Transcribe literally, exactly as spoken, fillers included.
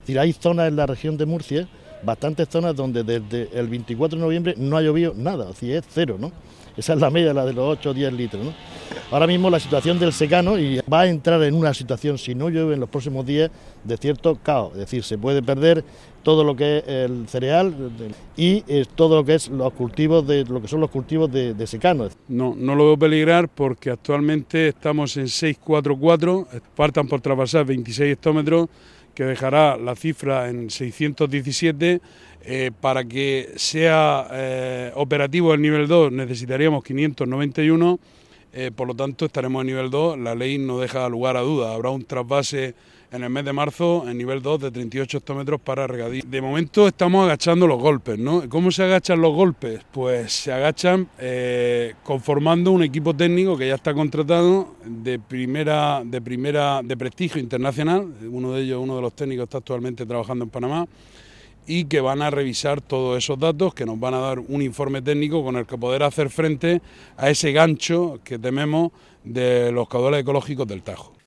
Es decir, hay zonas en la región de Murcia, bastantes zonas donde desde el veinticuatro de noviembre no ha llovido nada, es decir, es cero, ¿no? Esa es la media, la de los ocho o diez litros, ¿no? Ahora mismo la situación del secano y va a entrar en una situación, si no llueve en los próximos días, de cierto caos. Es decir, se puede perder todo lo que es el cereal y eh, todo lo que es los cultivos de lo que son los cultivos de, de secano. No, no lo veo peligrar porque actualmente estamos en seis cuatro cuatro, faltan por traspasar veintiséis hectómetros, que dejará la cifra en seiscientos diecisiete. Eh, para que sea eh, operativo el nivel dos necesitaríamos quinientos noventa y uno, eh, por lo tanto estaremos en nivel dos, la ley no deja lugar a dudas, habrá un trasvase en el mes de marzo en nivel dos de treinta y ocho hectómetros para regadío. De momento estamos agachando los golpes, ¿no? ¿Cómo se agachan los golpes? Pues se agachan eh, conformando un equipo técnico que ya está contratado de primera, de primera, de prestigio internacional, uno de ellos, uno de los técnicos está actualmente trabajando en Panamá, y que van a revisar todos esos datos, que nos van a dar un informe técnico con el que poder hacer frente a ese gancho que tememos de los caudales ecológicos del Tajo.